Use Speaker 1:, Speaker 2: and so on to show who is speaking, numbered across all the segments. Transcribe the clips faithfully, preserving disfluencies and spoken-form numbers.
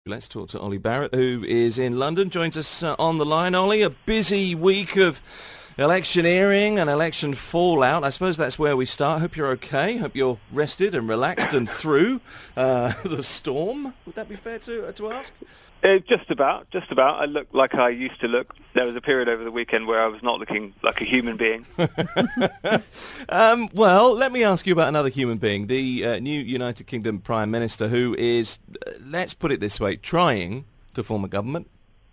Speaker 1: Let's talk to Ollie Barrett, who is in London, joins us uh, on the line. Ollie, a busy week of electioneering and election fallout. I suppose that's where we start. Hope you're okay. Hope you're rested and relaxed and through uh, the storm. Would that be fair to uh, to ask?
Speaker 2: Uh, just about, just about. I look like I used to look. There was a period over the weekend where I was not looking like a human being.
Speaker 1: um, well, let me ask you about another human being, the uh, new United Kingdom Prime Minister, who is, uh, let's put it this way, trying to form a government.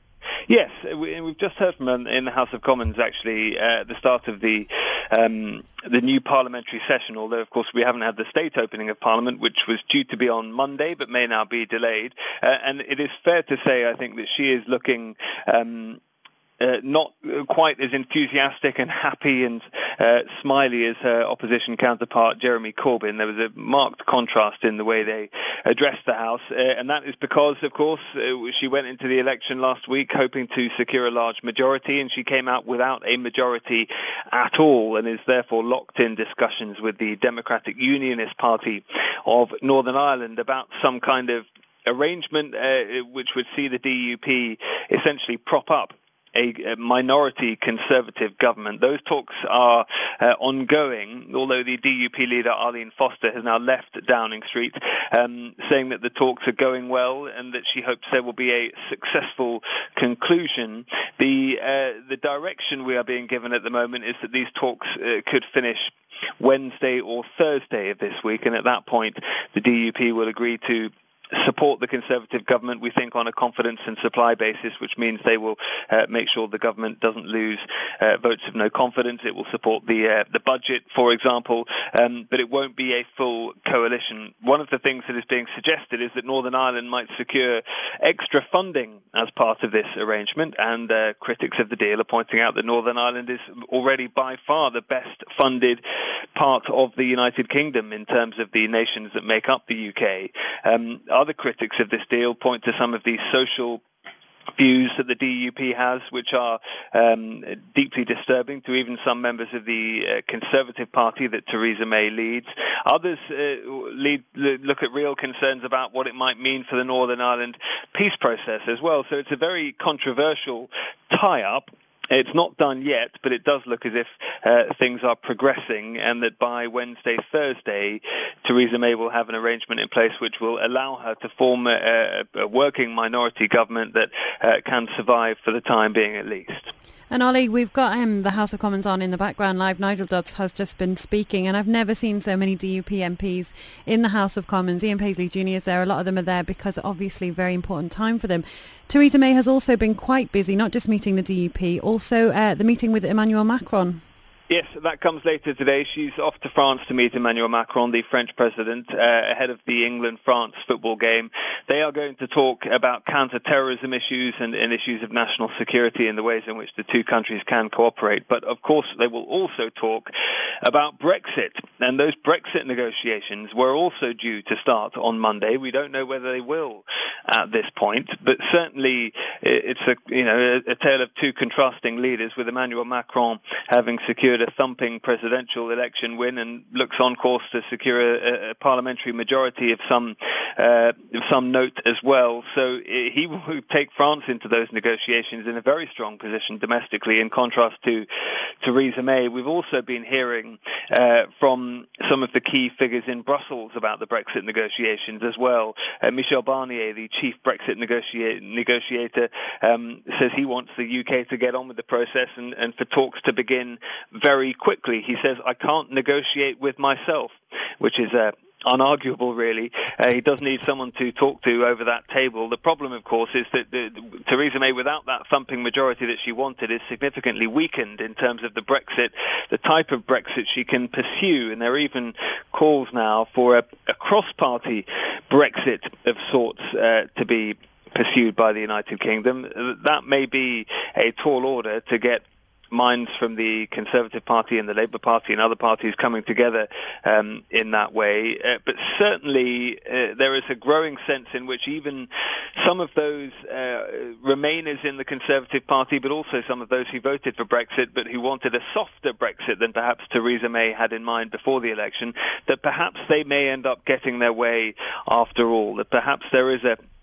Speaker 2: Yes, we, we've just heard from him in the House of Commons, actually, uh, at the start of the um, the new parliamentary session, although, of course, we haven't had the state opening of Parliament, which was due to be on Monday, but may now be delayed. Uh, and it is fair to say, I think, that she is looking... Um, Uh, not quite as enthusiastic and happy and uh, smiley as her opposition counterpart, Jeremy Corbyn. There was a marked contrast in the way they addressed the House, uh, and that is because, of course, uh, she went into the election last week hoping to secure a large majority, and she came out without a majority at all, and is therefore locked in discussions with the Democratic Unionist Party of Northern Ireland about some kind of arrangement uh, which would see the D U P essentially prop up a minority Conservative government. Those talks are uh, ongoing, although the D U P leader Arlene Foster has now left Downing Street, um, saying that the talks are going well and that she hopes there will be a successful conclusion. The uh, the direction we are being given at the moment is that these talks uh, could finish Wednesday or Thursday of this week, and at that point the D U P will agree to support the Conservative government, we think, on a confidence and supply basis, which means they will uh, make sure the government doesn't lose uh, votes of no confidence. It will support the uh, the budget, for example, um, but it won't be a full coalition. One of the things that is being suggested is that Northern Ireland might secure extra funding as part of this arrangement, and uh, critics of the deal are pointing out that Northern Ireland is already by far the best funded part of the United Kingdom in terms of the nations that make up the U K. Um, Other critics of this deal point to some of the social views that the D U P has, which are um, deeply disturbing to even some members of the uh, Conservative Party that Theresa May leads. Others uh, lead, look at real concerns about what it might mean for the Northern Ireland peace process as well. So it's a very controversial tie-up. It's not done yet, but it does look as if uh, things are progressing, and that by Wednesday, Thursday, Theresa May will have an arrangement in place which will allow her to form a, a working minority government that uh, can survive for the time being at least.
Speaker 3: And Ollie, we've got um, the House of Commons on in the background live. Nigel Dodds has just been speaking, and I've never seen so many D U P M Ps in the House of Commons. Ian Paisley Junior is there. A lot of them are there because obviously very important time for them. Theresa May has also been quite busy, not just meeting the D U P, also uh, the meeting with Emmanuel Macron.
Speaker 2: Yes, that comes later today. She's off to France to meet Emmanuel Macron, the French president, uh, ahead of the England-France football game. They are going to talk about counter-terrorism issues and, and issues of national security and the ways in which the two countries can cooperate. But, of course, they will also talk about Brexit. And those Brexit negotiations were also due to start on Monday. We don't know whether they will at this point, but certainly it's a, you know, a, a tale of two contrasting leaders, with Emmanuel Macron having secured a thumping presidential election win and looks on course to secure a, a parliamentary majority of some uh, of some note as well. So he will take France into those negotiations in a very strong position domestically, in contrast to Theresa May. We've also been hearing uh, from some of the key figures in Brussels about the Brexit negotiations as well. Uh, Michel Barnier, the chief Brexit negotiator, negotiator um, says he wants the U K to get on with the process and, and for talks to begin very quickly. He says, I can't negotiate with myself, which is uh, unarguable, really. Uh, he does need someone to talk to over that table. The problem, of course, is that the, the, Theresa May, without that thumping majority that she wanted, is significantly weakened in terms of the Brexit, the type of Brexit she can pursue. And there are even calls now for a, a cross-party Brexit of sorts uh, to be pursued by the United Kingdom. That may be a tall order to get minds from the Conservative Party and the Labour Party and other parties coming together um, in that way. Uh, but certainly uh, there is a growing sense in which even some of those uh, Remainers in the Conservative Party, but also some of those who voted for Brexit but who wanted a softer Brexit than perhaps Theresa May had in mind before the election, that perhaps they may end up getting their way after all, that perhaps there is a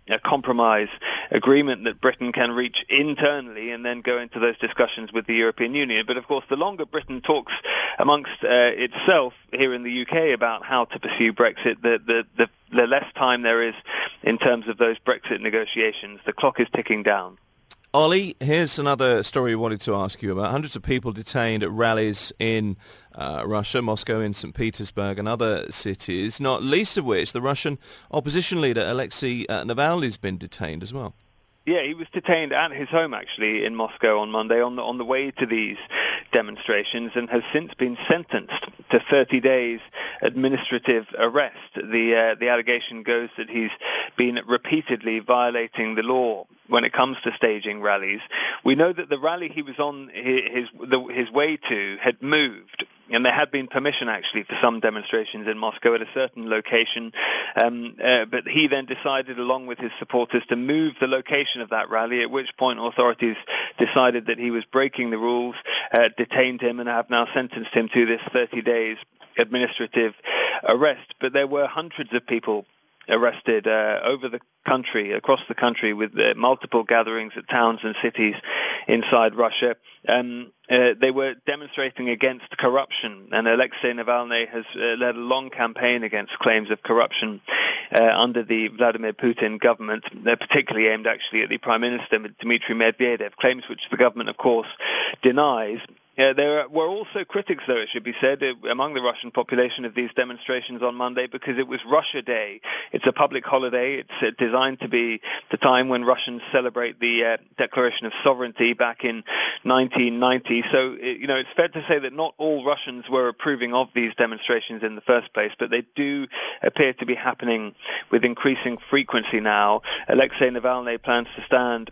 Speaker 2: a compromise agreement that Britain can reach internally and then go into those discussions with the European Union. But of course, the longer Britain talks amongst uh, itself here in the U K about how to pursue Brexit, the, the, the, the less time there is in terms of those Brexit negotiations. The clock is ticking down.
Speaker 1: Ollie, here's another story we wanted to ask you about. Hundreds of people detained at rallies in uh, Russia, Moscow, in Saint Petersburg and other cities, not least of which the Russian opposition leader Alexei uh, Navalny's been detained as well.
Speaker 2: Yeah, he was detained at his home, actually, in Moscow on Monday on the, on the way to these demonstrations and has since been sentenced to thirty days administrative arrest. The, uh, the allegation goes that he's been repeatedly violating the law when it comes to staging rallies. We know that the rally he was on his, his, the, his way to had moved, and there had been permission, actually, for some demonstrations in Moscow at a certain location. Um, uh, but he then decided, along with his supporters, to move the location of that rally, at which point authorities decided that he was breaking the rules, uh, detained him, and have now sentenced him to this thirty days administrative arrest. But there were hundreds of people arrested uh, over the country, across the country, with uh, multiple gatherings at towns and cities inside Russia. Um, uh, they were demonstrating against corruption, and Alexei Navalny has uh, led a long campaign against claims of corruption uh, under the Vladimir Putin government, uh, particularly aimed actually at the Prime Minister, Dmitry Medvedev, claims which the government, of course, denies. Uh, there were also critics, though, it should be said, uh, among the Russian population of these demonstrations on Monday, because it was Russia Day. It's a public holiday. It's uh, designed to be the time when Russians celebrate the uh, Declaration of Sovereignty back in nineteen ninety. So, uh, you know, it's fair to say that not all Russians were approving of these demonstrations in the first place, but they do appear to be happening with increasing frequency now. Alexei Navalny plans to stand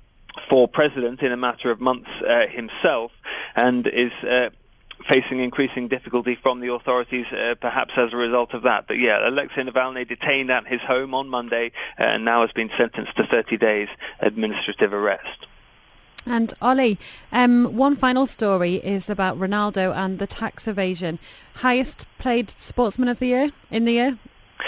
Speaker 2: for president in a matter of months uh, himself, and is uh, facing increasing difficulty from the authorities, uh, perhaps as a result of that. But yeah, Alexei Navalny detained at his home on Monday uh, and now has been sentenced to thirty days administrative arrest.
Speaker 3: And Ollie, um, one final story is about Ronaldo and the tax evasion. Highest paid sportsman of the year in the year?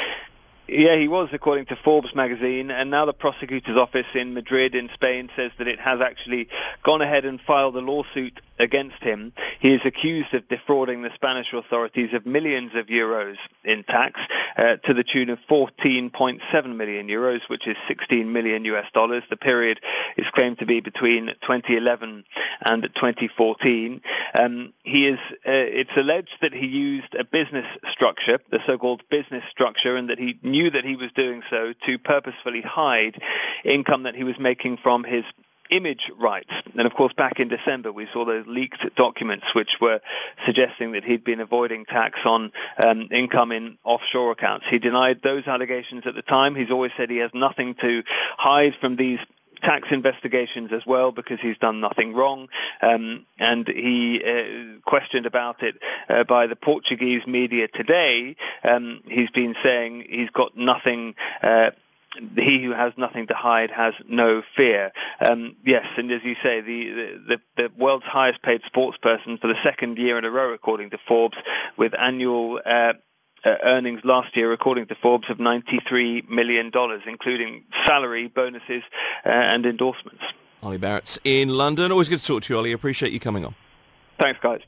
Speaker 2: Yeah, he was, according to Forbes magazine, and now the prosecutor's office in Madrid in Spain says that it has actually gone ahead and filed a lawsuit against him. He is accused of defrauding the Spanish authorities of millions of euros in tax, uh, to the tune of fourteen point seven million euros, which is sixteen million U S dollars. The period is claimed to be between twenty eleven and twenty fourteen. Um, he is, uh, it's alleged that he used a business structure, the so-called business structure, and that he knew that he was doing so to purposefully hide income that he was making from his image rights. And of course, back in December, we saw those leaked documents which were suggesting that he'd been avoiding tax on um, income in offshore accounts. He denied those allegations at the time. He's always said he has nothing to hide from these tax investigations as well, because he's done nothing wrong. Um, and he uh, questioned about it uh, by the Portuguese media today. Um, he's been saying he's got nothing uh, he who has nothing to hide has no fear. Um, yes, and as you say, the, the, the world's highest paid sports person for the second year in a row, according to Forbes, with annual uh, uh, earnings last year, according to Forbes, of ninety-three million dollars, including salary, bonuses, uh, and endorsements.
Speaker 1: Ollie Barrett's in London. Always good to talk to you, Ollie. Appreciate you coming on.
Speaker 2: Thanks, guys.